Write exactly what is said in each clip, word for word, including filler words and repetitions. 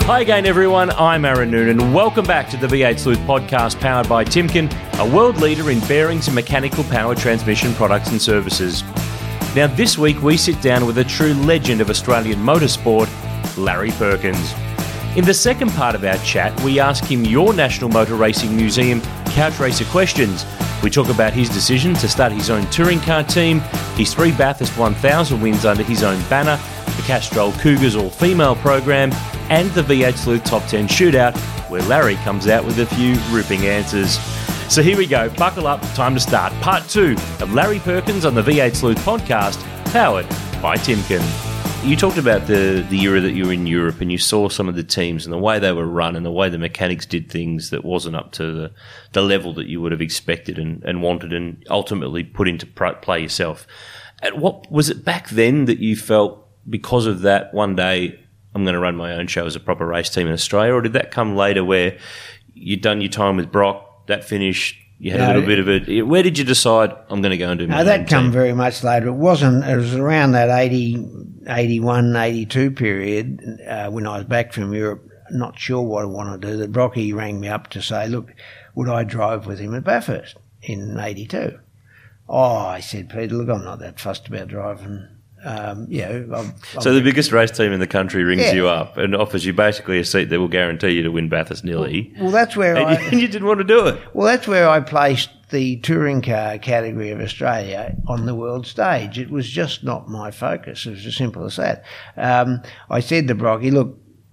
Hi again, everyone. I'm Aaron Noonan. Welcome back to the V eight Sleuth podcast powered by Timken, a world leader in bearings and mechanical power transmission products and services. Now, this week we sit down with a true legend of Australian motorsport, Larry Perkins. In the second part of our chat, we ask him your National Motor Racing Museum Couch Racer questions. We talk about his decision to start his own touring car team, his three Bathurst one thousand wins under his own banner, the Castrol Cougars all-female program, and the V eight Sleuth Top ten Shootout, where Larry comes out with a few ripping answers. So here we go. Buckle up. Time to start part two of Larry Perkins on the V eight Sleuth podcast, powered by Timken. You talked about the, the era that you were in Europe and you saw some of the teams and the way they were run and the way the mechanics did things that wasn't up to the, the level that you would have expected and, and wanted and ultimately put into play yourself. At what was it back then that you felt because of that one day I'm going to run my own show as a proper race team in Australia, or did that come later where you'd done your time with Brock, that finished, you had no, a little bit of it? Where did you decide I'm going to go and do my no, own that come team? Very much later. It wasn't, it was around that eighty, eighty-one, eighty-two period uh, when I was back from Europe, not sure what I wanted to do, that Brocky rang me up to say, look, would I drive with him at Bathurst in eighty-two? Oh, I said, Peter, look, I'm not that fussed about driving. Um, yeah. I'm, I'm so the biggest race team in the country rings yeah. you up and offers you basically a seat that will guarantee you to win Bathurst nearly. Well, well that's where and I... You, and you didn't want to do it. Well, that's where I placed the touring car category of Australia on the world stage. It was just not my focus. It was as simple as that. Um, I said to Brocky, look,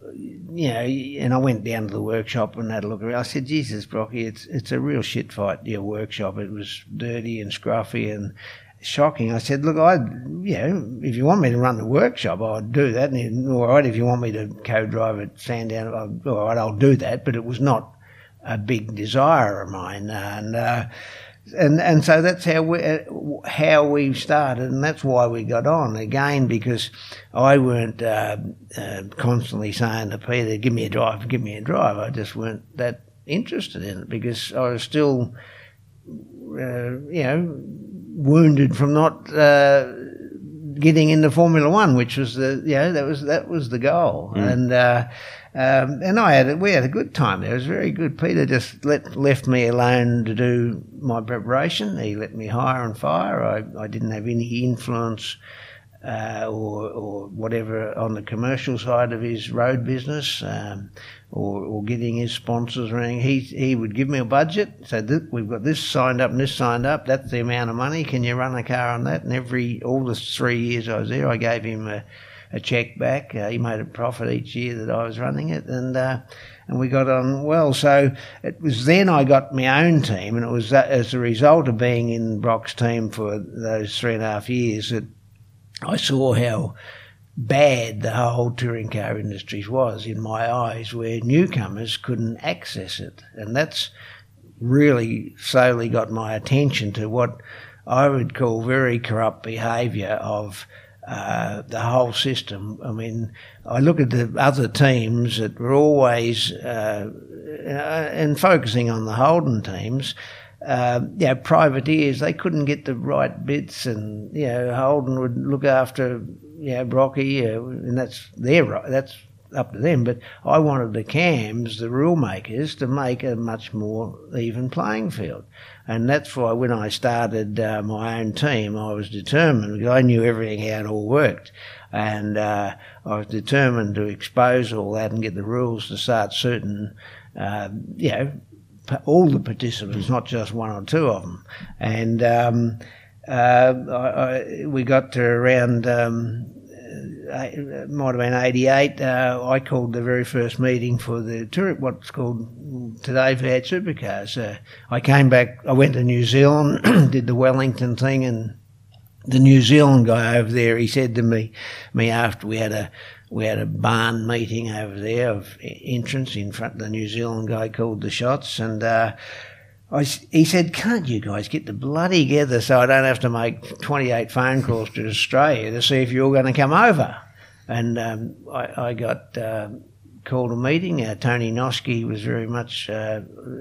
you know, and I went down to the workshop and had a look around. I said, Jesus, Brocky, it's it's a real shit fight, your workshop. It was dirty and scruffy and shocking. I said, look, I, you know, if you want me to run the workshop, I'd do that. And all right, if you want me to co-drive at Sandown, I'll, all right, I'll do that. But it was not a big desire of mine, and uh, and and so that's how we uh, how we started, and that's why we got on again, because I weren't uh, uh, constantly saying to Peter, "Give me a drive, give me a drive." I just weren't that interested in it because I was still, uh, you know, wounded from not uh, getting into Formula One, which was the you know that was that was the goal, mm. and. Uh, Um, and I had a, we had a good time there. It was very good. Peter just let, left me alone to do my preparation. He let me hire and fire. I, I didn't have any influence uh, or, or whatever on the commercial side of his road business um, or, or getting his sponsors or anything. He, he would give me a budget, say, we've got this signed up and this signed up. That's the amount of money. Can you run a car on that? And every all the three years I was there, I gave him a a check back. Uh, he made a profit each year that I was running it, and uh, and we got on well. So it was then I got my own team, and it was that, as a result of being in Brock's team for those three and a half years that I saw how bad the whole touring car industry was in my eyes, where newcomers couldn't access it. And that's really slowly got my attention to what I would call very corrupt behaviour of Uh, the whole system. I mean, I look at the other teams that were always, uh, and focusing on the Holden teams, uh, you know, privateers, they couldn't get the right bits, and, you know, Holden would look after, you know, Brocky, uh, and that's their right, that's up to them. But I wanted the cams, the rule makers, to make a much more even playing field. And that's why when I started uh, my own team, I was determined, because I knew everything, how it all worked. And uh, I was determined to expose all that and get the rules to start certain, uh, you know, all the participants, not just one or two of them. And um, uh, I, I, we got to around, um, it might have been eighty-eight, uh, I called the very first meeting for the tour, what's called today V eight Supercars. Uh, I came back, I went to New Zealand, did the Wellington thing, and the New Zealand guy over there, he said to me, me after we had a we had a barn meeting over there of entrance in front of the New Zealand guy called the Shots, and uh, I, he said, can't you guys get the bloody together so I don't have to make twenty-eight phone calls to Australia to see if you're going to come over? And um, I, I got uh, called a meeting. Uh, Tony Noski was very much, uh,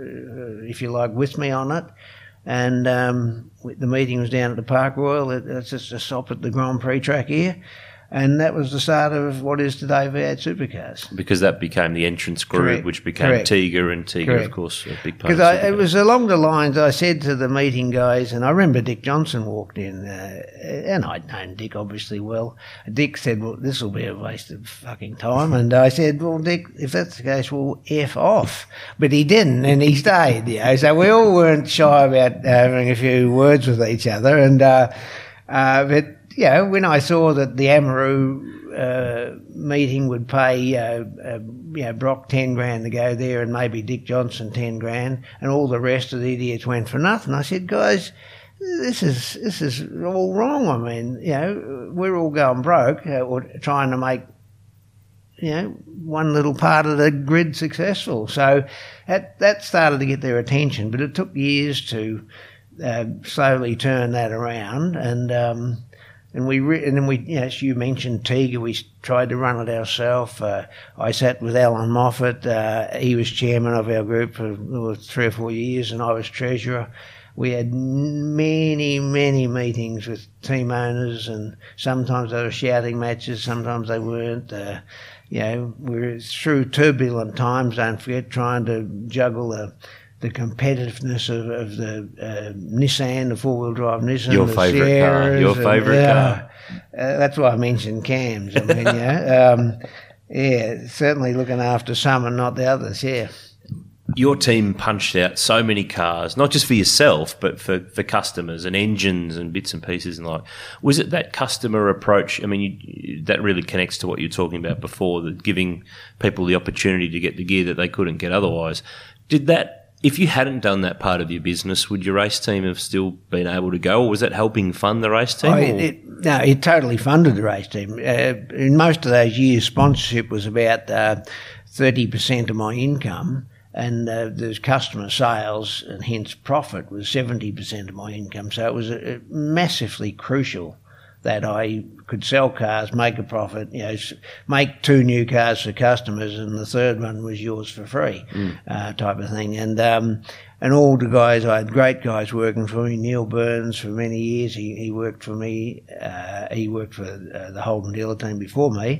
if you like, with me on it. And um, the meeting was down at the Park Royal. It's just a stop at the Grand Prix track here. And that was the start of what is today V eight Supercars. Because that became the entrance group, Correct. which became Correct. Tiga, and Tiga, Correct. of course, a big part of Because it Supercars. was along the lines, I said to the meeting guys, and I remember Dick Johnson walked in, uh, and I'd known Dick obviously well. Dick said, well, this will be a waste of fucking time. And I said, well, Dick, if that's the case, we'll F off. But he didn't, and he stayed, you know. So we all weren't shy about having a few words with each other. And, uh, uh, but, you know, when I saw that the Amaroo uh, meeting would pay, uh, uh, you know, Brock ten grand to go there and maybe Dick Johnson ten grand and all the rest of the idiots went for nothing, I said, guys, this is this is all wrong. I mean, you know, we're all going broke uh, or trying to make, you know, one little part of the grid successful. So that, that started to get their attention, but it took years to uh, slowly turn that around. And um, and we re- and then we, you know, as you mentioned Tiga, we tried to run it ourselves. Uh, I sat with Alan Moffat. Uh, he was chairman of our group for three or four years, and I was treasurer. We had many, many meetings with team owners, and sometimes they were shouting matches, sometimes they weren't. Uh, you know, we were through turbulent times, don't forget, trying to juggle the, the competitiveness of, of the uh, Nissan, the four-wheel drive Nissan, Your the favourite Sierras, car, your favourite and, uh, car. Uh, that's why I mentioned cams. I mean, yeah, um, yeah, certainly looking after some and not the others, yeah. Your team punched out so many cars, not just for yourself, but for, for customers and engines and bits and pieces and like. Was it that customer approach? I mean, you, that really connects to what you were talking about before, that giving people the opportunity to get the gear that they couldn't get otherwise. Did that, if you hadn't done that part of your business, would your race team have still been able to go, or was that helping fund the race team? Oh, it, it, no, it totally funded the race team. Uh, in most of those years, sponsorship was about uh, thirty percent of my income. And uh, the customer sales and hence profit was seventy percent of my income. So it was uh, massively crucial that I could sell cars, make a profit, you know, make two new cars for customers, and the third one was yours for free, mm. uh, type of thing. And um, and all the guys, I had great guys working for me. Neil Burns for many years, he, he worked for me. Uh, he worked for uh, the Holden dealer team before me.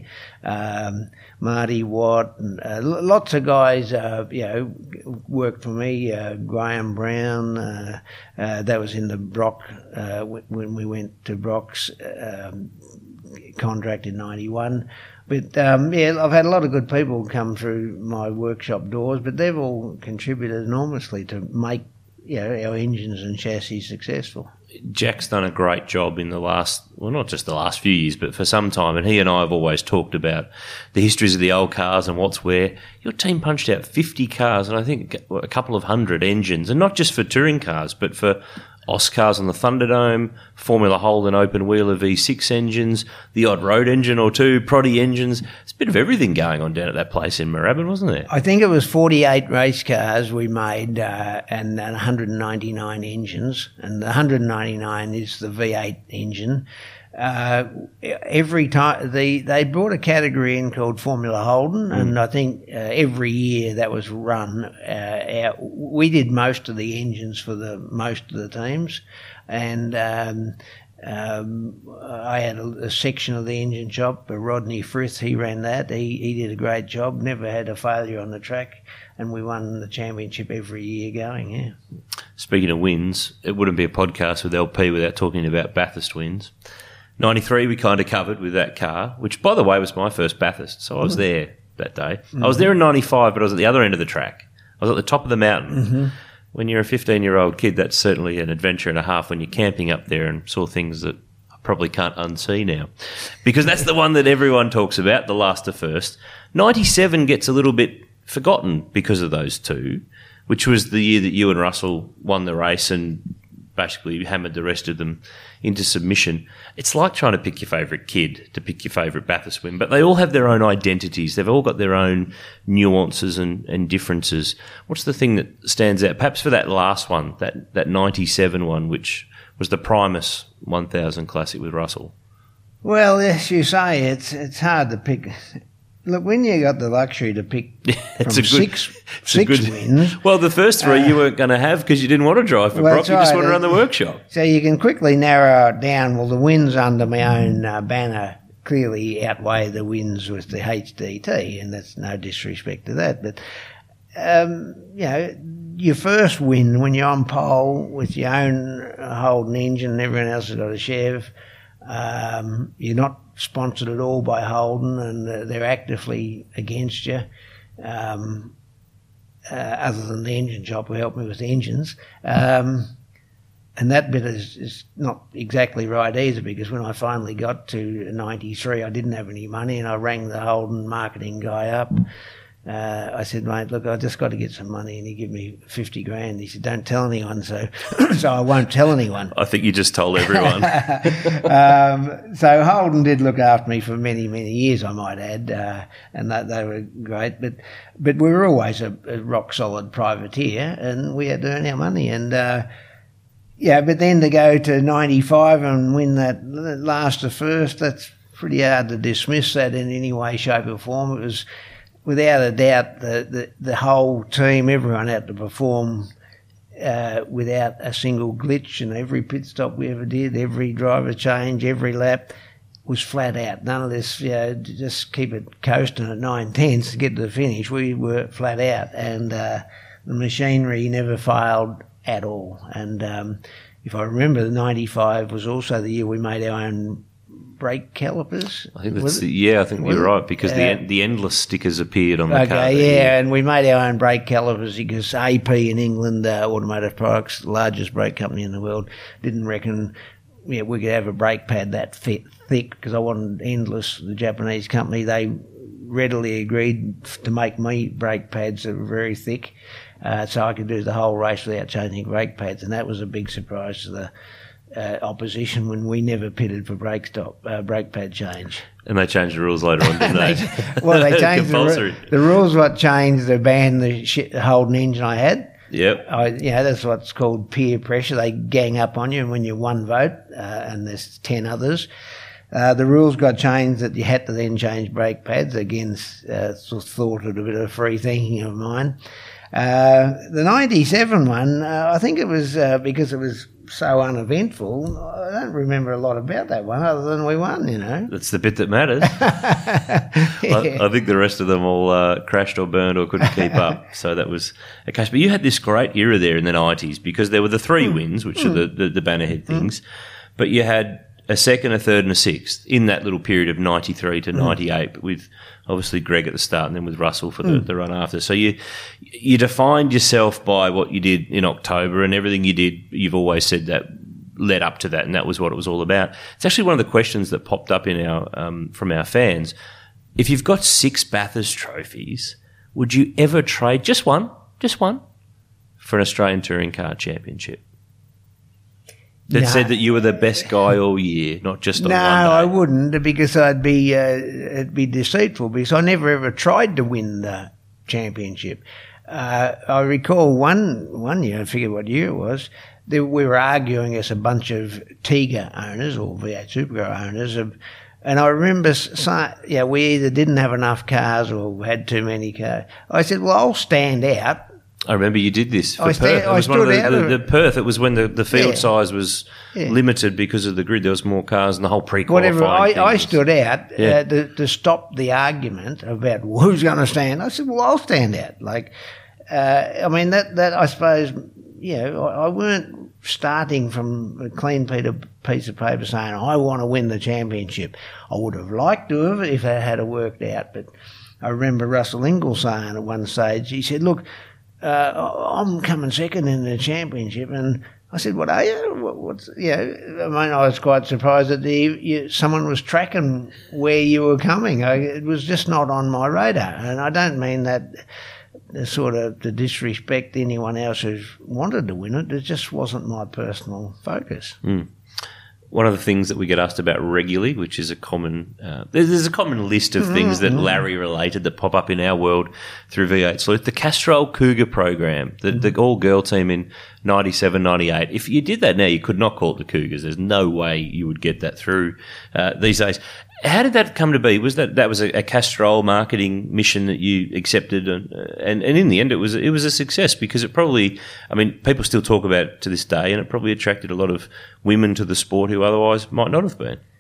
Um, Marty Watt, and uh, lots of guys, uh, you know, worked for me. Uh, Graham Brown, uh, uh, that was in the Brock, uh, when we went to Brock's um, contract in ninety-one. But, um, yeah, I've had a lot of good people come through my workshop doors, but they've all contributed enormously to make, you know, our engines and chassis successful. Jack's done a great job in the last, well, not just the last few years, but for some time. And he and I have always talked about the histories of the old cars and what's where. Your team punched out fifty cars and I think a couple of hundred engines, and not just for touring cars, but for Oscars on the Thunderdome, Formula Holden open wheeler V six engines, the odd road engine or two, Proddy engines. It's a bit of everything going on down at that place in Moorabbin, wasn't there? I think it was forty-eight race cars we made, uh, and one hundred ninety-nine engines, and the one hundred ninety-nine is the V eight engine. Uh, every time the they brought a category in called Formula Holden, mm. and I think uh, every year that was run. Uh, our, we did most of the engines for the most of the teams, and um, um, I had a, a section of the engine shop. Rodney Frith, he ran that. He he did a great job. Never had a failure on the track, and we won the championship every year going. Yeah. Speaking of wins, it wouldn't be a podcast with L P without talking about Bathurst wins. ninety-three we kind of covered with that car, which, by the way, was my first Bathurst, so I was there that day. Mm-hmm. I was there in ninety-five, but I was at the other end of the track. I was at the top of the mountain. Mm-hmm. When you're a fifteen-year-old kid, that's certainly an adventure and a half when you're camping up there and saw things that I probably can't unsee now. Because that's the one that everyone talks about, the last to first. ninety-seven gets a little bit forgotten because of those two, which was the year that you and Russell won the race and basically hammered the rest of them into submission. It's like trying to pick your favourite kid to pick your favourite Bathurst win, but they all have their own identities. They've all got their own nuances and, and differences. What's the thing that stands out? Perhaps for that last one, that, that ninety-seven one, which was the Primus one thousand Classic with Russell. Well, as you say, it's it's hard to pick. Look, when you got the luxury to pick from it's a good, six, six good, wins... Well, the first three uh, you weren't going to have because you didn't want to drive for well, Brock. You just right. want to run the workshop. So you can quickly narrow it down. Well, the wins under my own uh, banner clearly outweigh the wins with the H D T, and that's no disrespect to that. But, um, you know, your first win when you're on pole with your own Holden engine and everyone else has got a Chev, um, you're not sponsored at all by Holden and uh, they're actively against you, um, uh, other than the engine shop who helped me with the engines. Um, and that bit is, is not exactly right either, because when I finally got to ninety-three, I didn't have any money, and I rang the Holden marketing guy up. Uh, I said, mate, look, I just got to get some money, and he gave me fifty grand. He said, don't tell anyone, so so I won't tell anyone. I think you just told everyone. um, so Holden did look after me for many, many years, I might add, uh, and they, they were great. But but we were always a, a rock-solid privateer, and we had to earn our money. And, uh, yeah, but then to go to ninety-five and win that last to first, that's pretty hard to dismiss that in any way, shape or form. It was, without a doubt, the, the, the whole team, everyone had to perform uh, without a single glitch, and every pit stop we ever did, every driver change, every lap was flat out. None of this, you know, just keep it coasting at nine tenths to get to the finish. We were flat out, and uh, the machinery never failed at all. And um, if I remember, the ninety-five was also the year we made our own brake calipers. I think that's the, yeah, I think was you're it? right, because uh, the the endless stickers appeared on the okay, car. Okay, yeah, and we made our own brake calipers because A P in England, uh, Automotive Products, the largest brake company in the world, didn't reckon yeah, we could have a brake pad that fit, thick, because I wanted Endless, the Japanese company. They readily agreed to make me brake pads that were very thick, uh, so I could do the whole race without changing brake pads, and that was a big surprise to the Uh, opposition when we never pitted for brake stop, uh, brake pad change. And they changed the rules later on, didn't they? they well, they changed the, the rules. What changed to ban the shit, Holden engine I had. Yep. I, you know, that's what's called peer pressure. They gang up on you, and when you're one vote uh, and there's ten others, uh, the rules got changed that you had to then change brake pads. Again, uh, thought it a bit of free thinking of mine. Uh, the ninety-seven one, uh, I think it was uh, because it was so uneventful. I don't remember a lot about that one other than we won, you know. That's the bit that matters. yeah. I, I think the rest of them all uh, crashed or burned or couldn't keep up. So that was a case. But you had this great era there in the nineties, because there were the three mm. wins, which mm. are the, the, the bannerhead things, mm. but you had a second, a third and a sixth in that little period of ninety-three to mm. ninety-eight, with obviously Greg at the start and then with Russell for the, mm. the run after. So you you defined yourself by what you did in October, and everything you did, you've always said that led up to that, and that was what it was all about. It's actually one of the questions that popped up in our um, from our fans. If you've got six Bathurst trophies, would you ever trade just one, just one, for an Australian Touring Car Championship? That no. said that you were the best guy all year, not just on no, one day. No, I wouldn't, because I'd be uh, it'd be deceitful, because I never ever tried to win the championship. Uh, I recall one one year, I forget what year it was, that we were arguing as a bunch of Tiga owners or V eight Supercar owners, of, and I remember saying, yeah, we either didn't have enough cars or had too many cars. I said, well, I'll stand out. I remember you did this for I Perth. Stand, it was I one of the, out the, of the Perth. It was when the, the field yeah. size was yeah. limited because of the grid. There was more cars and the whole pre-qualifying Whatever. I, thing I was, stood out yeah. uh, to, to stop the argument about who's going to stand. I said, well, I'll stand out. Like, uh, I mean, that, that I suppose, you know, I, I weren't starting from a clean piece of paper saying, I want to win the championship. I would have liked to have if it had worked out, but I remember Russell Ingall saying at one stage, he said, look, Uh, I'm coming second in the championship, and I said, "What are you? What, what's yeah?" I mean, I was quite surprised that the, you, someone was tracking where you were coming. I, it was just not on my radar, and I don't mean that sort of to disrespect anyone else who's wanted to win it. It just wasn't my personal focus. Mm. One of the things that we get asked about regularly, which is a common, uh, there's a common list of mm-hmm. things that Larry related that pop up in our world through V eight Sleuth. The Castrol Cougar program, the, mm-hmm. the all-girl team in ninety-seven, ninety-eight. If you did that now, you could not call it the Cougars. There's no way you would get that through uh, these days. How did that come to be? Was that that was a, a Castrol marketing mission that you accepted, and, and and in the end, it was it was a success, because it probably, I mean, people still talk about it to this day, and it probably attracted a lot of women to the sport who otherwise might not have been.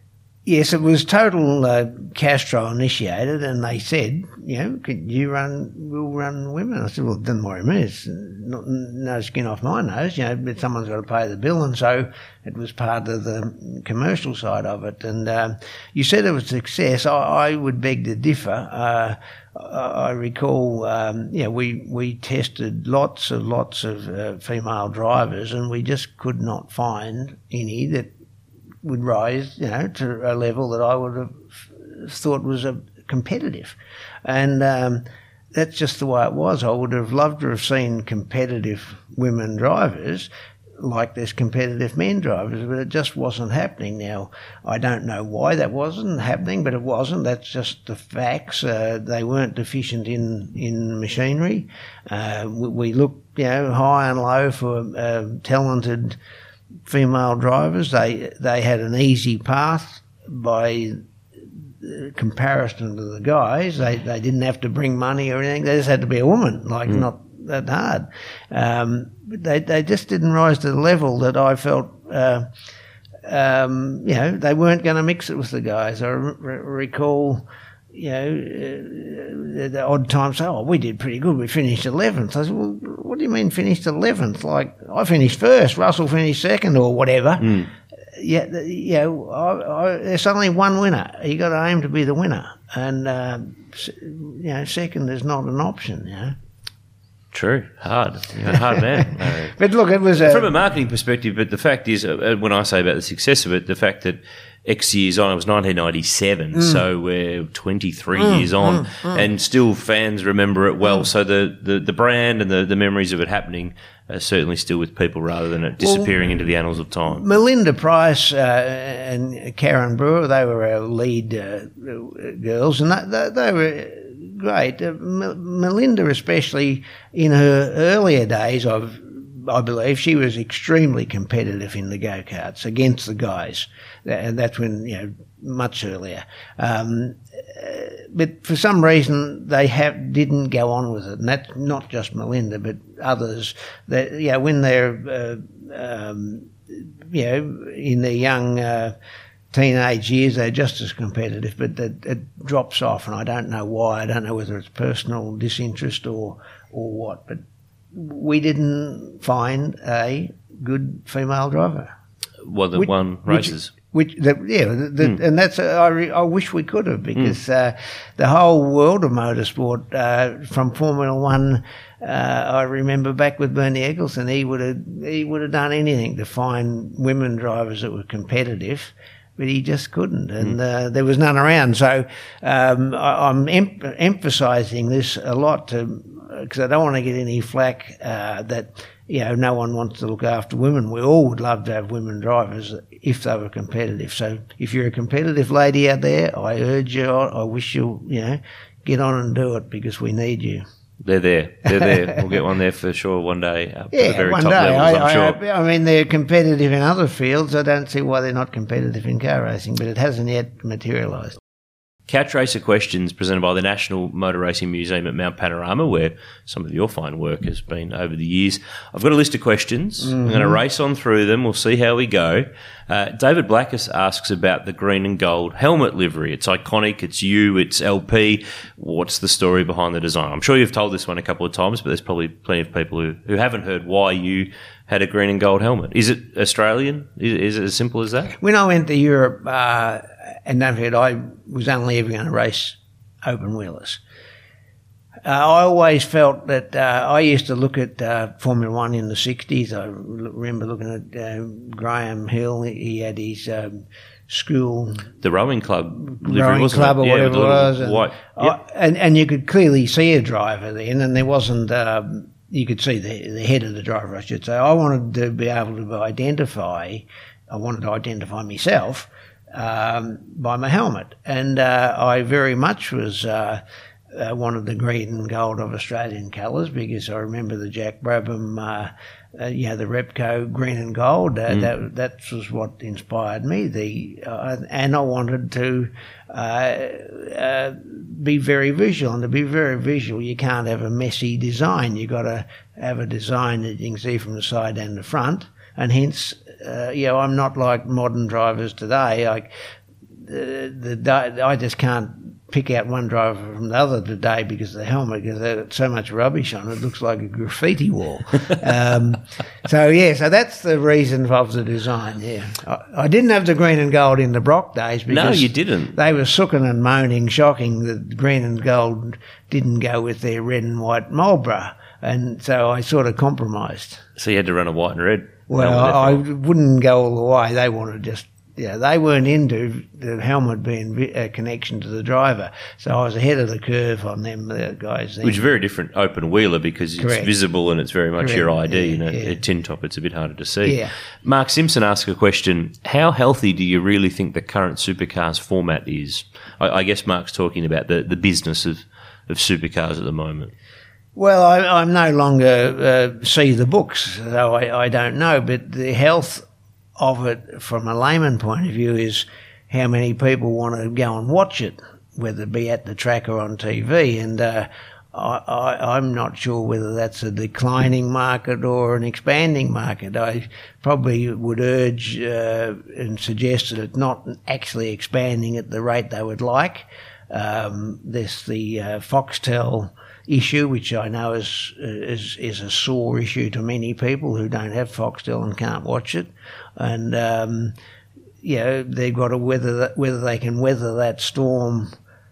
Yes, it was total uh, Castro initiated, and they said, you know, could you run, we'll run women. I said, well, it doesn't worry me. It's not, no skin off my nose, you know, but someone's got to pay the bill. And so it was part of the commercial side of it. And um, you said it was a success. I, I would beg to differ. Uh, I recall, um, you know, we, we tested lots and lots of uh, female drivers, and we just could not find any that would rise, you know, to a level that I would have thought was a competitive. And um, that's just the way it was. I would have loved to have seen competitive women drivers like there's competitive men drivers, but it just wasn't happening. Now, I don't know why that wasn't happening, but it wasn't. That's just the facts. Uh, they weren't deficient in, in machinery. Uh, we, we looked, you know, high and low for uh, talented female drivers. They they had an easy path by comparison to the guys. They they didn't have to bring money or anything. They just had to be a woman, like mm. not that hard. Um, but they they just didn't rise to the level that I felt. Uh, um, you know, they weren't going to mix it with the guys. I re- recall. You know, uh, the odd times, oh, we did pretty good. We finished eleventh. I said, well, what do you mean finished eleventh? Like, I finished first, Russell finished second or whatever. Mm. Yeah, you know, I, I, there's only one winner. You got to aim to be the winner. And, uh, you know, second is not an option, you know. True, hard, You're a hard man. Uh, but look, it was a, from a marketing perspective. But the fact is, uh, when I say about the success of it, the fact that X years on, it was nineteen ninety-seven, mm. so we're twenty-three mm, years on, mm, mm. and still fans remember it well. Mm. So the, the, the brand and the, the memories of it happening are certainly still with people rather than it disappearing well, into the annals of time. Melinda Price uh, and Karen Brewer, they were our lead uh, girls, and they, they, they were great. Uh, M- Melinda especially, in her earlier days, I've, I believe, she was extremely competitive in the go-karts against the guys. And that's when, you know, much earlier. Um, uh, but for some reason, they have didn't go on with it. And that's not just Melinda, but others. That, you know, when they're, uh, um, you know, in their young uh, teenage years, they're just as competitive, but it, it drops off. And I don't know why. I don't know whether it's personal disinterest or, or what. But we didn't find a good female driver. Well, the which, won races. Which, which the, yeah, the, mm. and that's, uh, I, re, I wish we could have, because mm. uh, the whole world of motorsport, uh, from Formula One, uh, I remember back with Bernie Eccleston, he would have, he would have done anything to find women drivers that were competitive, but he just couldn't, and mm. uh, there was none around. So um, I, I'm em- emphasising this a lot to, because I don't want to get any flack uh, that, you know, no one wants to look after women. We all would love to have women drivers if they were competitive. So if you're a competitive lady out there, I urge you, I wish you, you know, get on and do it, because we need you. They're there. They're there. We'll get one there for sure one day. Up yeah, to the very one top day. levels, I, I'm sure. I, I mean, they're competitive in other fields. I don't see why they're not competitive in car racing, but it hasn't yet materialised. Catch Racer Questions, presented by the National Motor Racing Museum at Mount Panorama, where some of your fine work has been over the years. I've got a list of questions. Mm-hmm. I'm going to race on through them. We'll see how we go. Uh, David Blackus asks about the green and gold helmet livery. It's iconic. It's you. It's L P. What's the story behind the design? I'm sure you've told this one a couple of times, but there's probably plenty of people who, who haven't heard why you had a green and gold helmet. Is it Australian? Is, is it as simple as that? When I went to Europe, uh, and don't forget, I was only ever going to race open wheelers. Uh, I always felt that uh, I used to look at uh, Formula One in the sixties. I remember looking at uh, Graham Hill. He had his um, school... The rowing club. Livery, rowing wasn't club it? or yeah, whatever it was. And, white. Yep. I, and, and you could clearly see a driver then, and there wasn't... Um, you could see the, the head of the driver, I should say. I wanted to be able to identify... I wanted to identify myself um, by my helmet. And uh, I very much was... Uh, Uh, one of the green and gold of Australian colours, because I remember the Jack Brabham, uh, uh, you know, the Repco green and gold. Uh, mm. That that was what inspired me. The uh, and I wanted to uh, uh, be very visual, and to be very visual, you can't have a messy design. You got to have a design that you can see from the side and the front, and hence, uh, you know, I'm not like modern drivers today. Like, the, the I just can't pick out one driver from the other today because of the helmet, because they've got so much rubbish on it, it looks like a graffiti wall. um, so, yeah, so that's the reason of the design, yeah. I, I didn't have the green and gold in the Brock days because no, you didn't. They were sooking and moaning, shocking that green and gold didn't go with their red and white Marlboro, and so I sort of compromised. So you had to run a white and red? Well, I, I wouldn't go all the way. They wanted just... Yeah, they weren't into the helmet being a connection to the driver, so I was ahead of the curve on them uh, guys. Then. Which is very different open wheeler because Correct. It's visible and it's very much Correct. your I D. Yeah, You know, yeah. a tin top, it's a bit harder to see. Yeah. Mark Simpson asked a question: how healthy do you really think the current supercars format is? I, I guess Mark's talking about the, the business of, of supercars at the moment. Well, I, I'm no longer uh, see the books, so I, I don't know, but the health of it from a layman point of view is how many people want to go and watch it, whether it be at the track or on T V. And uh, I, I, I'm not sure whether that's a declining market or an expanding market. I probably would urge uh, and suggest that it's not actually expanding at the rate they would like. Um, there's the uh, Foxtel issue, which I know is, is is a sore issue to many people who don't have Foxtel and can't watch it, and um, you know, they've got to weather that, whether they can weather that storm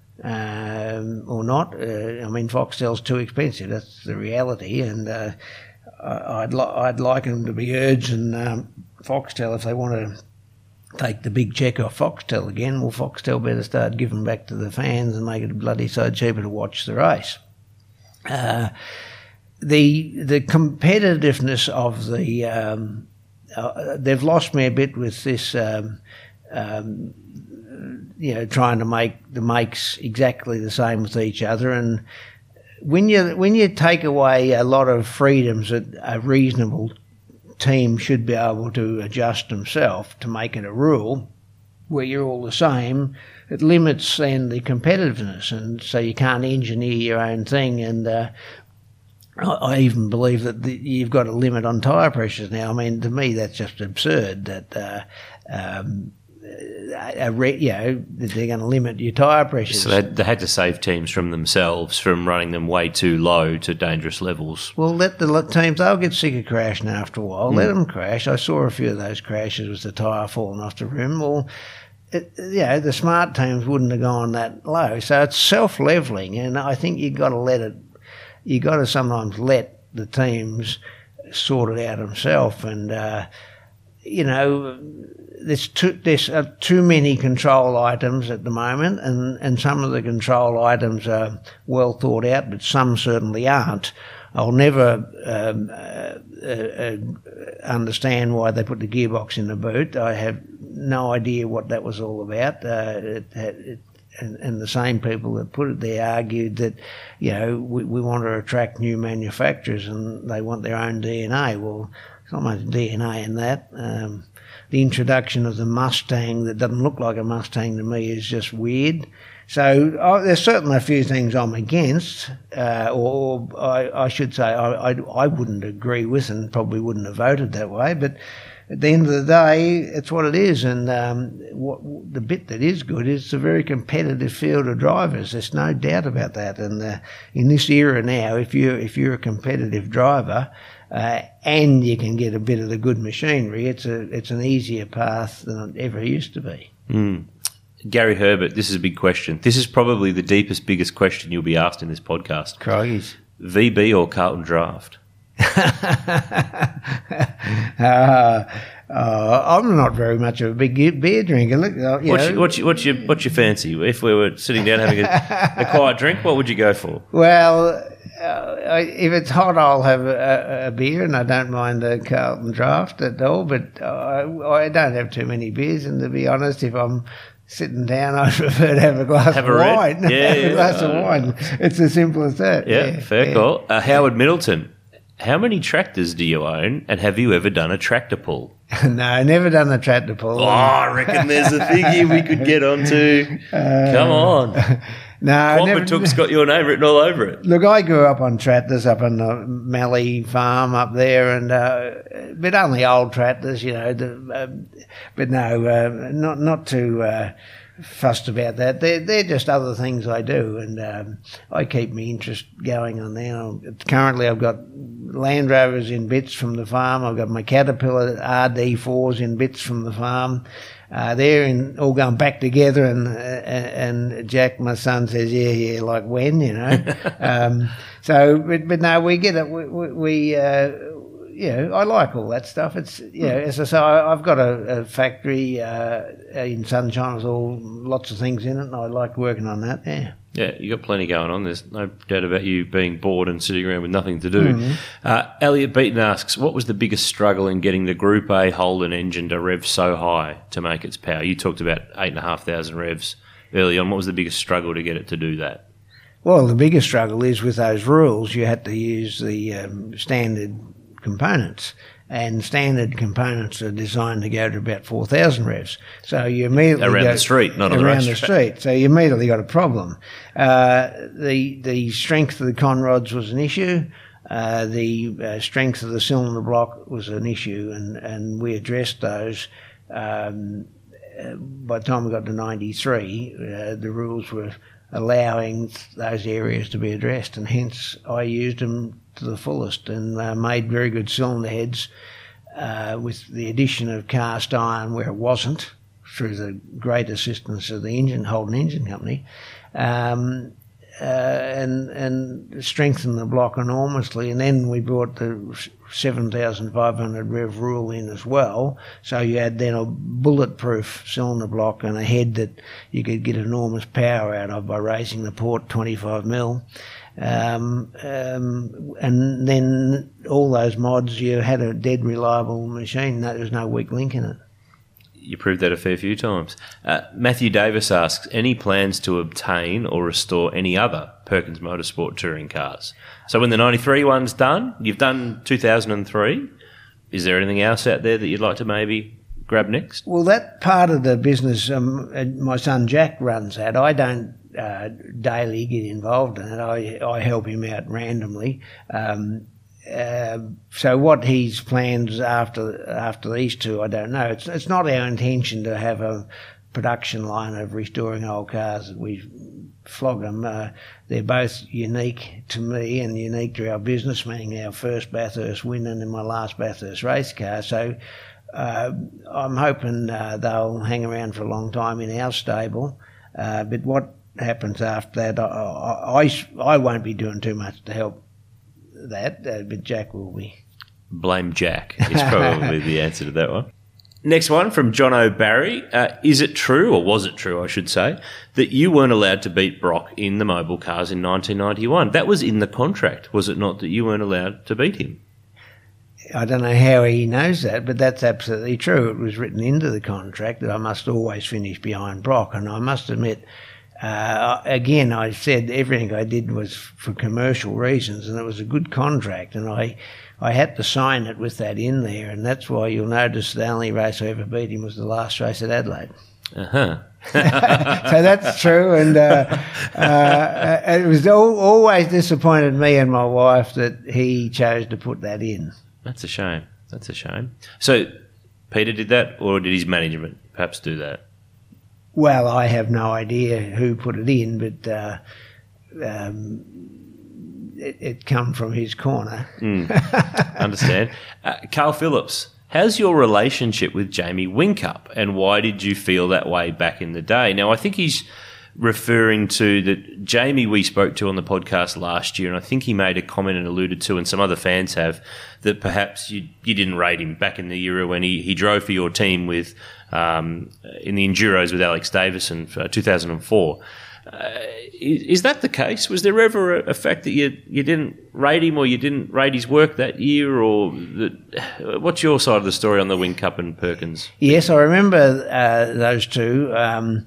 um, or not. Uh, I mean, Foxtel's too expensive. That's the reality, and uh, I'd li- I'd like them to be urged, and um, Foxtel, if they want to take the big check off Foxtel again, well, Foxtel better start giving back to the fans and make it bloody so cheaper to watch the race. Uh, the the competitiveness of the um, uh, they've lost me a bit with this um, um, you know, trying to make the makes exactly the same with each other, and when you when you take away a lot of freedoms that a reasonable team should be able to adjust themselves to make it a rule where you're all the same, it limits then the competitiveness, and so you can't engineer your own thing. And uh, I, I even believe that the, you've got a limit on tyre pressures now. I mean, to me, that's just absurd. That uh, um, a re, you know, that they're going to limit your tyre pressures. So they, they had to save teams from themselves from running them way too low to dangerous levels. Well, let the teams, they'll get sick of crashing after a while. Mm. Let them crash. I saw a few of those crashes with the tyre falling off the rim. Well, It, you know, the smart teams wouldn't have gone that low. So it's self-levelling, and I think you've got to let it, you've got to sometimes let the teams sort it out themselves. And, uh, you know, there's, too, there's uh, too many control items at the moment, and, and some of the control items are well thought out, but some certainly aren't. I'll never um, uh, uh, understand why they put the gearbox in the boot. I have no idea what that was all about. Uh, it, it, and, and the same people that put it there argued that, you know, we, we want to attract new manufacturers and they want their own D N A. Well, there's not much D N A in that. Um, the introduction of the Mustang that doesn't look like a Mustang to me is just weird. So uh, there's certainly a few things I'm against, uh, or, or I, I should say I, I, I wouldn't agree with and probably wouldn't have voted that way. But at the end of the day, it's what it is. And um, what, the bit that is good is it's a very competitive field of drivers. There's no doubt about that. And uh, in this era now, if you're, if you're a competitive driver uh, and you can get a bit of the good machinery, it's a it's an easier path than it ever used to be. Mm. Gary Herbert, this is a big question. This is probably the deepest, biggest question you'll be asked in this podcast. Crikey's. V B or Carlton Draft? uh, uh, I'm not very much of a big beer drinker. Look, uh, you what's, know. your, what's, your, what's, your, what's your fancy? If we were sitting down having a, a quiet drink, what would you go for? Well, uh, if it's hot, I'll have a, a beer, and I don't mind a Carlton Draft at all. But uh, I don't have too many beers, and to be honest, if I'm sitting down, I prefer to have a glass have of a wine. Yeah, have yeah, a glass uh, of wine. It's as simple as that. Yeah, yeah fair yeah. call. Uh, Howard Middleton, how many tractors do you own, and have you ever done a tractor pull? No, never done a tractor pull. Oh, I reckon there's a figure we could get onto. Uh, Come on. No, Quambatook's got your name written all over it. Look, I grew up on tractors up on the Mallee farm up there, and uh, but only old tractors, you know. The, uh, but no, uh, not not too uh, fussed about that. They're, they're just other things I do, and um, I keep my interest going on now. Currently, I've got Land Rovers in bits from the farm. I've got my Caterpillar R D fours in bits from the farm. Uh, they're in, all going back together, and uh, and Jack, my son, says, yeah, yeah, like when, you know. um, so, but, but no, we get it. We, we, we uh, you know, I like all that stuff. It's, you know, as I say, I've got a, a factory uh, in Sunshine with all lots of things in it, and I like working on that. Yeah. Yeah, you got plenty going on. There's no doubt about you being bored and sitting around with nothing to do. Mm-hmm. Uh, Elliot Beaton asks, what was the biggest struggle in getting the Group A Holden engine to rev so high to make its power? You talked about eight and a half thousand revs early on. What was the biggest struggle to get it to do that? Well, the biggest struggle is with those rules. You had to use the um, standard components, and standard components are designed to go to about four thousand revs. So you immediately around go, the street, not on the around the racetrack. street. So you immediately got a problem. Uh, the the strength of the conrods was an issue. Uh, the uh, strength of the cylinder block was an issue, and, and we addressed those. Um, uh, by the time we got to ninety-three, uh, the rules were allowing those areas to be addressed, and hence I used them to the fullest and uh, made very good cylinder heads uh, with the addition of cast iron where it wasn't, through the great assistance of the engine Holden Engine Company, um, uh, and and strengthened the block enormously. And then we brought the seven thousand five hundred rev rule in as well, so you had then a bulletproof cylinder block and a head that you could get enormous power out of by raising the port twenty-five mil. Um, um, and then all those mods, you had a dead reliable machine. There was no weak link in it. You proved that a fair few times. Uh, Matthew Davis asks, any plans to obtain or restore any other Perkins Motorsport touring cars? So when the ninety-three one's done, you've done two thousand three. Is there anything else out there that you'd like to maybe grab next? Well, that part of the business um, my son Jack runs that. I don't uh, daily get involved in it. I, I help him out randomly. Um, Uh, so what his plans after after these two, I don't know. It's it's not our intention to have a production line of restoring old cars that we flog them. Uh, they're both unique to me and unique to our business, meaning our first Bathurst win and then my last Bathurst race car. So uh, I'm hoping uh, they'll hang around for a long time in our stable. Uh, but what happens after that, I, I, I won't be doing too much to help that, uh, but Jack will be. Blame Jack is probably the answer to that one. Next one from John O'Barry. Uh, is it true, or was it true, I should say, that you weren't allowed to beat Brock in the mobile cars in nineteen ninety-one? That was in the contract, was it not, that you weren't allowed to beat him? I don't know how he knows that, but that's absolutely true. It was written into the contract that I must always finish behind Brock, and I must admit, Uh, again, I said everything I did was for commercial reasons, and it was a good contract, and I, I had to sign it with that in there, and that's why you'll notice the only race I ever beat him was the last race at Adelaide. Uh-huh. So that's true, and uh, uh, it was al- always disappointed me and my wife that he chose to put that in. That's a shame. That's a shame. So Peter did that, or did his management perhaps do that? Well, I have no idea who put it in, but uh, um, it, it come from his corner. Mm, understand. Uh, Carl Phillips, how's your relationship with Jamie Whincup, and why did you feel that way back in the day? Now, I think he's referring to that Jamie we spoke to on the podcast last year, and I think he made a comment and alluded to, and some other fans have, that perhaps you you didn't rate him back in the era when he, he drove for your team with um, in the Enduros with Alex Davison for two thousand four. Uh, is, is that the case? Was there ever a, a fact that you you didn't rate him, or you didn't rate his work that year, or that, what's your side of the story on the Whincup and Perkins? Yes, I remember uh, those two. Um,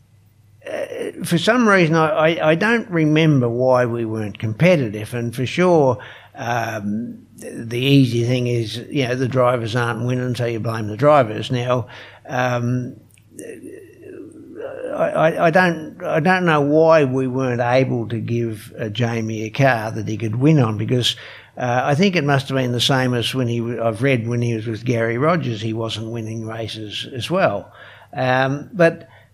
Uh, for some reason, I, I, I don't remember why we weren't competitive, and for sure, um, the easy thing is, you know, the drivers aren't winning, so you blame the drivers. Now, um, I, I don't, I don't know why we weren't able to give uh, Jamie a car that he could win on, because uh, I think it must have been the same as when he, I've read when he was with Gary Rogers, he wasn't winning races as well, um, but.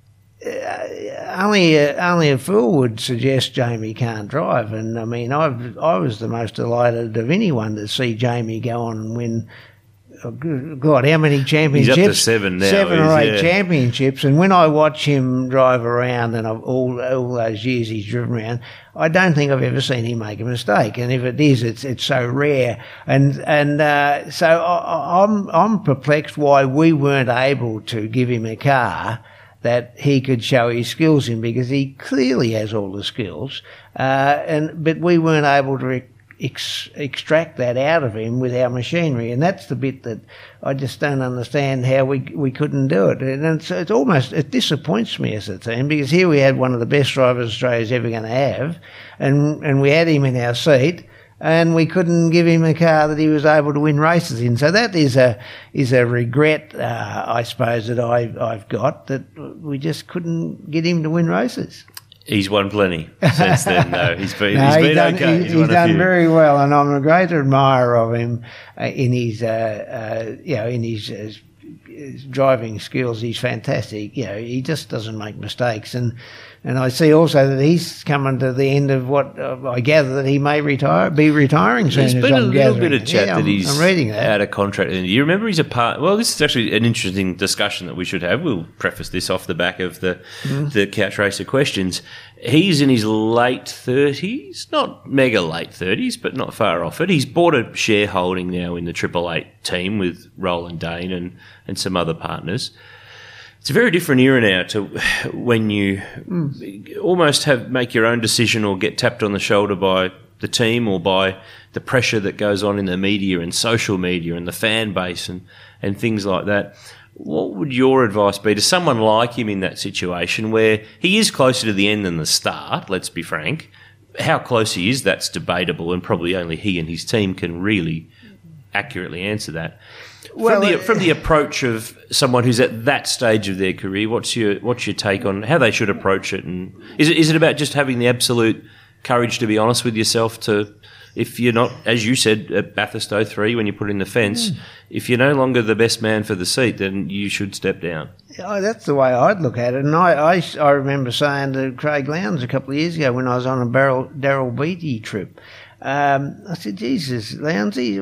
uh, only uh, only a fool would suggest Jamie can't drive. And I mean, I've I was the most delighted of anyone to see Jamie go on and win. Oh, God, how many championships? He's up to seven now. Seven or eight yeah. championships. And when I watch him drive around, and I've, all all those years he's driven around, I don't think I've ever seen him make a mistake. And if it is, it's it's so rare. And and uh, so I, I'm I'm perplexed why we weren't able to give him a car that he could show his skills in, because he clearly has all the skills. Uh, and but we weren't able to Ex- extract that out of him with our machinery, and that's the bit that I just don't understand how we we couldn't do it. And it's, it's almost, it disappoints me as a team, because here we had one of the best drivers Australia's ever going to have, and and we had him in our seat, and we couldn't give him a car that he was able to win races in. So that is a is a regret, uh, I suppose, that I I've got, that we just couldn't get him to win races. He's won plenty since then, though. He's been, no, he's been done, okay. He's, he's, he's done few. very well, and I'm a great admirer of him uh, in his, uh, uh, you know, in his, uh, his driving skills. He's fantastic. You know, he just doesn't make mistakes, and and I see also that he's coming to the end of what uh, I gather that he may retire, be retiring soon. There's as been I'm a little gathering. bit of chat yeah, that I'm, he's I'm reading that. out of contract. And you remember he's a part. Well, this is actually an interesting discussion that we should have. We'll preface this off the back of the mm. the Couch Racer questions. He's in his late thirties, not mega late thirties, but not far off it. He's bought a shareholding now in the Triple Eight team with Roland Dane and, and some other partners. It's a very different era now to when you mm. almost have make your own decision or get tapped on the shoulder by the team or by the pressure that goes on in the media and social media and the fan base and, and things like that. What would your advice be to someone like him in that situation where he is closer to the end than the start, let's be frank? How close he is, that's debatable, and probably only he and his team can really accurately answer that. Well, from the, from the approach of someone who's at that stage of their career, what's your what's your take on how they should approach it? And is it is it about just having the absolute courage to be honest with yourself? To if you're not, as you said at Bathurst oh three when you put in the fence, mm. if you're no longer the best man for the seat, then you should step down. Oh, that's the way I'd look at it. And I, I, I remember saying to Craig Lowndes a couple of years ago when I was on a Daryl Beattie trip. Um, I said, Jesus, Lowndesy,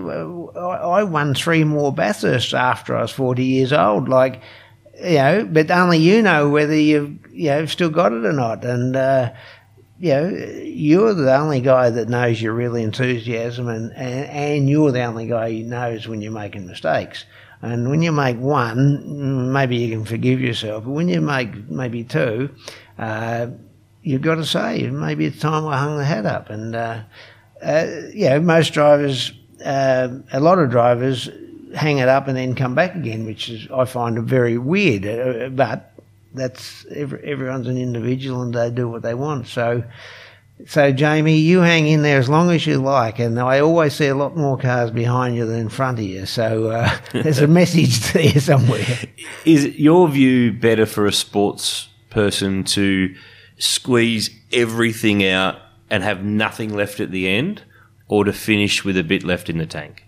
I won three more Bathursts after I was forty years old. Like, you know, but only you know whether you've, you know, still got it or not. And, uh, you know, you're the only guy that knows your real enthusiasm, and, and, and you're the only guy who knows when you're making mistakes. And when you make one, maybe you can forgive yourself. But when you make maybe two, uh, you've got to say, maybe it's time I hung the hat up. And, uh, Uh, you know, most drivers, uh, a lot of drivers hang it up and then come back again, which is, I find very weird. Uh, but that's every, everyone's an individual and they do what they want. So, so Jamie, you hang in there as long as you like. And I always see a lot more cars behind you than in front of you. So uh, there's a message there somewhere. Is it your view better for a sports person to squeeze everything out and have nothing left at the end, or to finish with a bit left in the tank?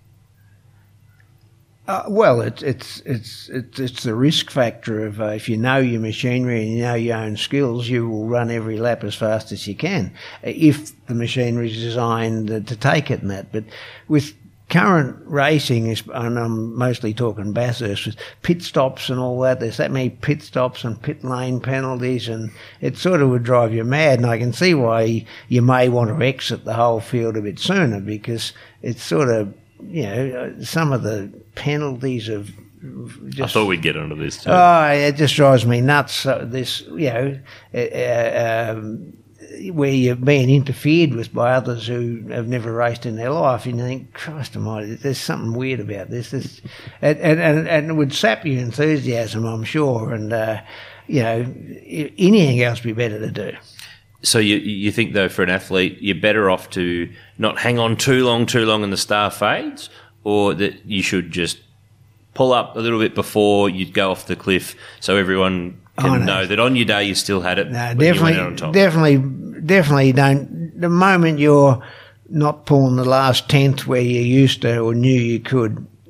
Uh, well, it's it's it's it's it's the risk factor of uh, if you know your machinery and you know your own skills, you will run every lap as fast as you can, if the machinery is designed uh, to take it and that. But with current racing, is, and I'm mostly talking Bathurst, with pit stops and all that, there's that many pit stops and pit lane penalties, and it sort of would drive you mad. And I can see why you may want to exit the whole field a bit sooner, because it's sort of, you know, some of the penalties of just, I thought we'd get onto this too. Oh, it just drives me nuts. So this, you know, uh, um, where you're being interfered with by others who have never raced in their life, and you think, Christ almighty, there's something weird about this. this and, and, and it would sap your enthusiasm, I'm sure, and, uh, you know, anything else would be better to do. So you you think, though, for an athlete, you're better off to not hang on too long, too long and the star fades, or that you should just pull up a little bit before you go off the cliff so everyone can oh, no. know that on your day you still had it. No, definitely, definitely, definitely don't. The moment you're not pulling the last tenth where you used to or knew you could,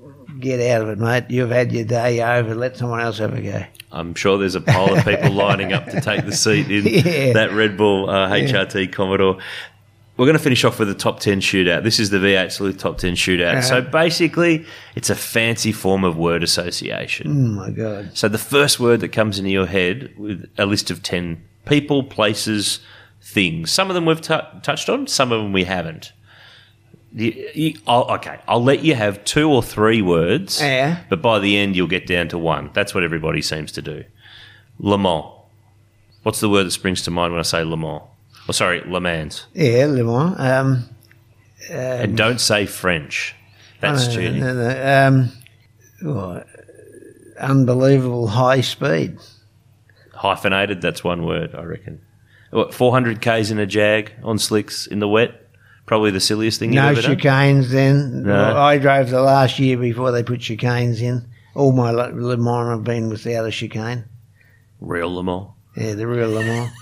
get out of it, mate. You've had your day over. Let someone else have a go. I'm sure there's a pile of people lining up to take the seat in Yeah. that Red Bull uh, H R T Yeah. Commodore. We're going to finish off with the top ten shootout. This is the V eight Sleuth top ten shootout. Uh-huh. So basically, it's a fancy form of word association. Oh, my God. So the first word that comes into your head with a list of ten people, places, things. Some of them we've t- touched on, some of them we haven't. You, you, I'll, okay, I'll let you have two or three words, Yeah. but by the end you'll get down to one. That's what everybody seems to do. Le Mans. What's the word that springs to mind when I say Le Mans? Oh, sorry, Le Mans. Yeah, Le Mans. Um, And don't say French. That's no, cheating. no, no, um, oh, unbelievable high speed. Hyphenated, that's one word, I reckon. What, four hundred kays in a Jag on slicks in the wet? Probably the silliest thing No you've ever done. chicanes then. No. I drove the last year before they put chicanes in. All my Le Le Mans have been without a chicane. Real Le Mans. Yeah, the real Le Mans.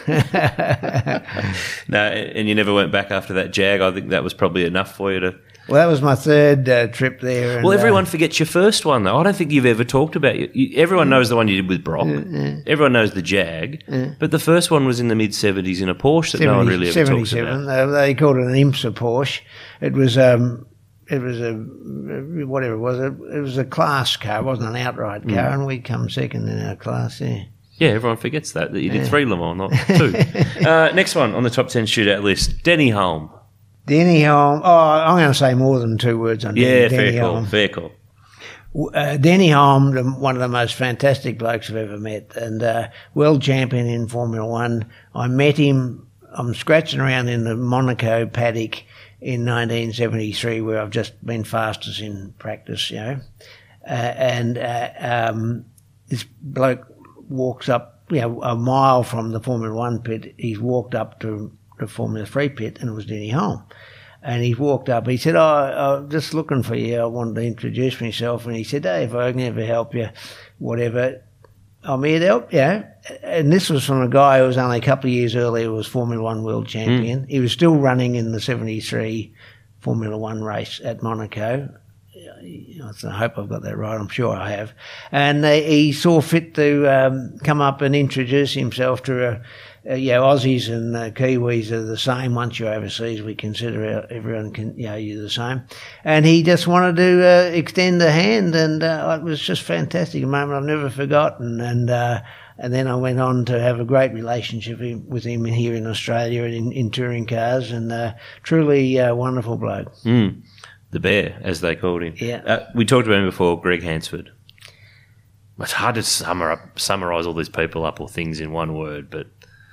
No, and you never went back after that Jag. I think that was probably enough for you to... Well, that was my third uh, trip there. And, Well, everyone uh, forgets your first one, though. I don't think you've ever talked about it. You, everyone knows the one you did with Brock. Everyone knows the Jag. But the first one was in the mid-seventies in a Porsche that no one really ever talks seventy-seven. about. They, they called it an IMSA Porsche. It was um, it was a whatever it was. It, it was a class car. It wasn't an outright car, Mm. and we come second in our class. Yeah. Yeah, everyone forgets that, that you did three Le Mans, not two. uh, next one on the top ten shootout list, Denny Holm. Denny Holm. Oh, I'm going to say more than two words on Yeah, Denny, Denny fair call, Holm. fair call. Uh, Denny Holm, the- one of the most fantastic blokes I've ever met, and uh, world champion in Formula One. I met him. I'm scratching around in the Monaco paddock in nineteen seventy-three, where I've just been fastest in practice, you know. Uh, and uh, um, this bloke walks up, you know, a mile from the Formula One pit. He's walked up to the Formula Three pit, and it was Denny Holm. And he walked up. He said, "Oh, I'm just looking for you. I wanted to introduce myself." And he said, "Hey, if I can ever help you, whatever, I'm here to help you." And this was from a guy who was only a couple of years earlier was Formula One world champion. Mm. He was still running in the seventy-three Formula One race at Monaco. I hope I've got that right. I'm sure I have. And uh, he saw fit to um, come up and introduce himself to a. Uh, yeah, Aussies and uh, Kiwis are the same. Once you're overseas, we consider everyone can, you know, you're the same. And he just wanted to uh, extend a hand, and uh, it was just fantastic. A moment I've never forgotten. And uh, and then I went on to have a great relationship with him here in Australia and in, in touring cars, and uh, truly uh, wonderful bloke. Mm. The Bear, as they called him. Yeah. Uh, we talked about him before, Greg Hansford. It's hard to summar summarise all these people up or things in one word, but...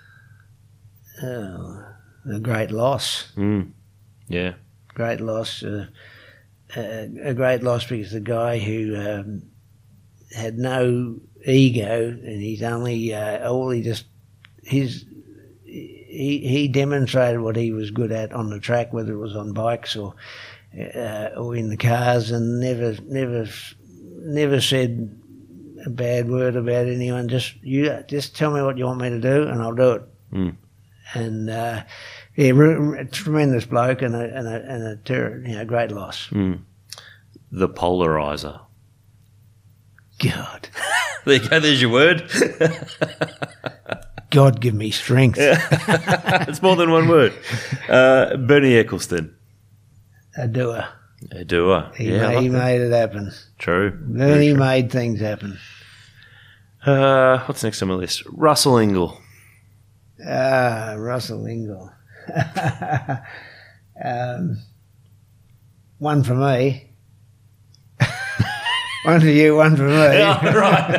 Oh, a great loss. Mm. Yeah. Great loss. Uh, uh, a great loss because the guy who um, had no ego, and he's only uh, all he just his he he demonstrated what he was good at on the track, whether it was on bikes or uh, or in the cars, and never never never said a bad word about anyone. Just you just tell me what you want me to do, and I'll do it. Mm. And uh, yeah, re- re- tremendous bloke and a and a, and a ter- you know, great loss. Mm. The polarizer. God, There you go. There's your word. God, give me strength. It's more than one word. Uh, Bernie Eccleston. A doer. A doer. He, yeah, I made, like he that. made it happen. True. Bernie made things happen. Uh, what's next on my list? Russell Ingall. Ah, Russell Ingall. um, one for me. One for you, one for me. Yeah,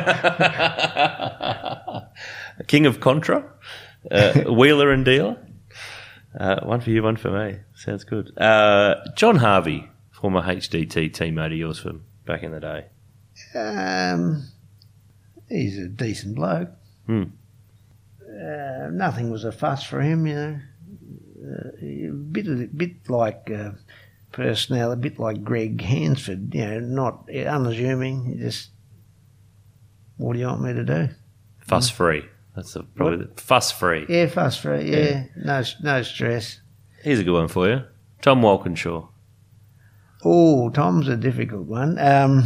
right. King of Contra. Uh, Wheeler and Dealer. Uh, one for you, one for me. Sounds good. Uh, John Harvey, former H D T teammate of yours from back in the day. Um, he's a decent bloke. Hmm. Uh, nothing was a fuss for him, you know. Uh, a bit, a bit like uh, personnel, a bit like Greg Hansford, you know, not unassuming. Just, what do you want me to do? Fuss free. That's the, probably the, fuss free. Yeah, fuss free. Yeah, Yeah. no, no stress. Here's a good one for you. Tom Walkinshaw. Oh, Tom's a difficult one. Um,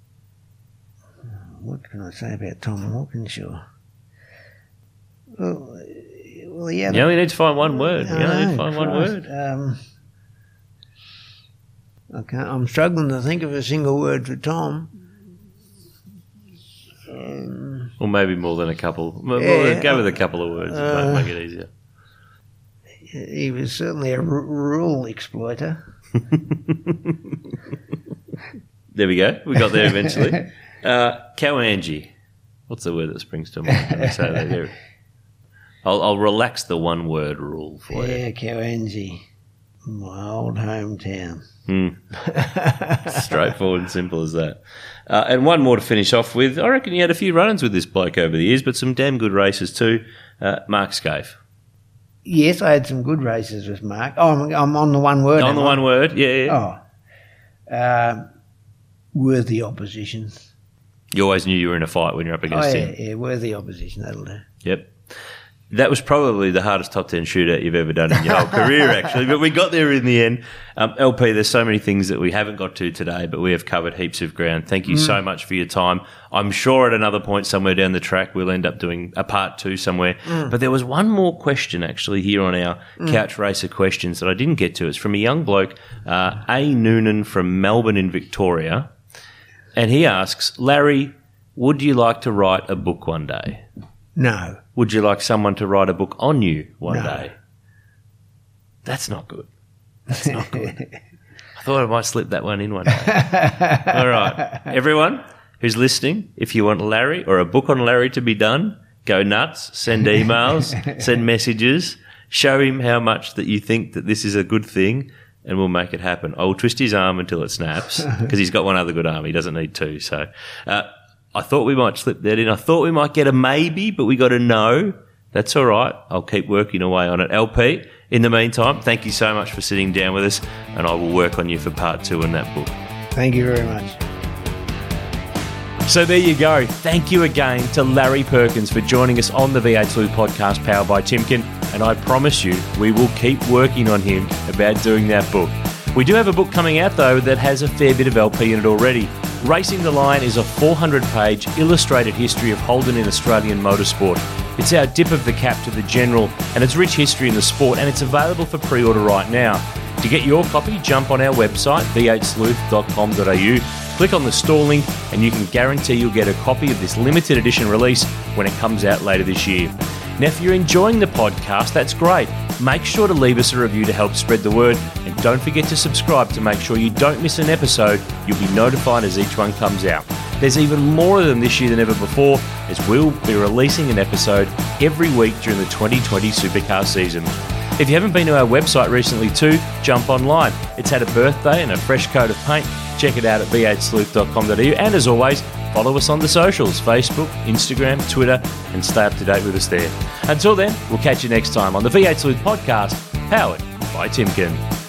what can I say about Tom Walkinshaw? Well, well yeah. You only need to find one word. You only need to find Christ. one word. Um, I can't, I'm struggling to think of a single word for Tom. Um, or maybe more than a couple. Well, yeah, go with a couple of words. uh, It might make it easier. He was certainly a r- rule exploiter. There we go. We got there eventually. Uh, Cowangi. What's the word that springs to mind? Let me say that there. I'll, I'll relax the one-word rule for yeah, you. Cowangi. My old hometown. Mm. Straightforward and simple as that. Uh, and one more to finish off with. I reckon you had a few run-ins with this bloke over the years, but some damn good races too. Uh, Mark Scaife. Yes, I had some good races with Mark. Oh, I'm, I'm on the one word. On the I? one word, yeah. yeah. Oh. Uh, worthy opposition. You always knew you were in a fight when you're up Oh, against yeah, him. yeah, worthy opposition, that'll do. Yep. That was probably the hardest top ten shootout you've ever done in your whole career, actually. But we got there in the end. Um, L P, there's so many things that we haven't got to today, but we have covered heaps of ground. Thank you mm. so much for your time. I'm sure at another point somewhere down the track we'll end up doing a part two somewhere. Mm. But there was one more question, actually, here on our mm. Couch Racer questions that I didn't get to. It's from a young bloke, uh, A. Noonan from Melbourne in Victoria. And he asks, Larry, would you like to write a book one day? No. Would you like someone to write a book on you one no. day? That's not good. That's not good. I thought I might slip that one in one day. All right. Everyone who's listening, if you want Larry or a book on Larry to be done, go nuts, send emails, send messages, show him how much that you think that this is a good thing, and we'll make it happen. I will twist his arm until it snaps because he's got one other good arm. He doesn't need two. So uh, I thought we might slip that in. I thought we might get a maybe, but we got a no. That's all right. I'll keep working away on it. L P, in the meantime, thank you so much for sitting down with us, and I will work on you for part two in that book. Thank you very much. So there you go. Thank you again to Larry Perkins for joining us on the V eight Sleuth podcast powered by Timken, and I promise you we will keep working on him about doing that book. We do have a book coming out, though, that has a fair bit of L P in it already. Racing the Line is a four hundred page illustrated history of Holden in Australian motorsport. It's our dip of the cap to the general and its rich history in the sport, and it's available for pre-order right now. To get your copy, jump on our website, v eight sleuth dot com dot a u, click on the store link, and you can guarantee you'll get a copy of this limited edition release when it comes out later this year. Now, if you're enjoying the podcast, that's great. Make sure to leave us a review to help spread the word, and don't forget to subscribe to make sure you don't miss an episode. You'll be notified as each one comes out. There's even more of them this year than ever before, as we'll be releasing an episode every week during the twenty twenty Supercar season. If you haven't been to our website recently too, jump online. It's had a birthday and a fresh coat of paint. Check it out at v eight sleuth dot com dot a u, and as always, follow us on the socials, Facebook, Instagram, Twitter, and stay up to date with us there. Until then, we'll catch you next time on the V eight Sleuth podcast, powered by Timken.